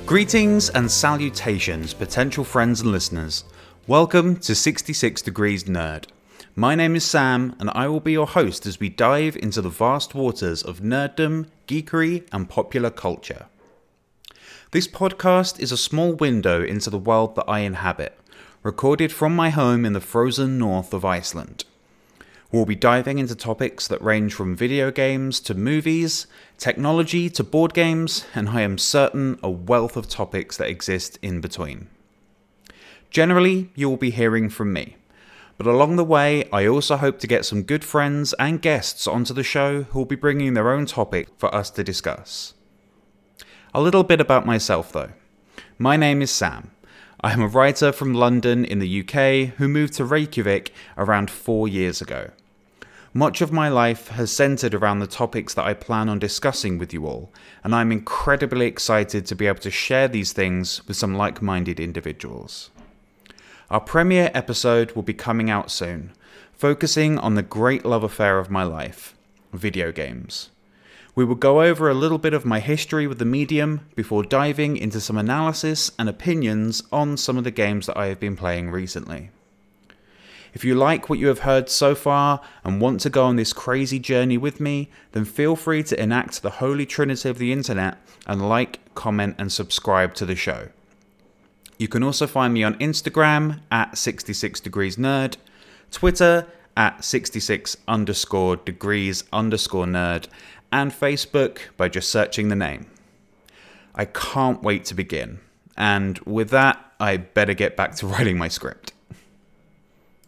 Greetings and salutations, potential friends and listeners. Welcome to 66 Degrees Nerd. My name is Sam, and I will be your host as we dive into the vast waters of nerddom, geekery, and popular culture. This podcast is a small window into the world that I inhabit, recorded from my home in the frozen north of Iceland. We'll be diving into topics that range from video games to movies, technology to board games, and I am certain a wealth of topics that exist in between. Generally, you will be hearing from me, but along the way, I also hope to get some good friends and guests onto the show who will be bringing their own topic for us to discuss. A little bit about myself though. My name is Sam. I am a writer from London in the UK who moved to Reykjavik around 4 years ago. Much of my life has centered around the topics that I plan on discussing with you all, and I'm incredibly excited to be able to share these things with some like-minded individuals. Our premiere episode will be coming out soon, focusing on the great love affair of my life, video games. We will go over a little bit of my history with the medium before diving into some analysis and opinions on some of the games that I have been playing recently. If you like what you have heard so far and want to go on this crazy journey with me, then feel free to enact the holy trinity of the internet and like, comment and subscribe to the show. You can also find me on Instagram at 66degreesnerd, Twitter at 66_degrees_nerd, and Facebook by just searching the name. I can't wait to begin, and with that, I better get back to writing my script.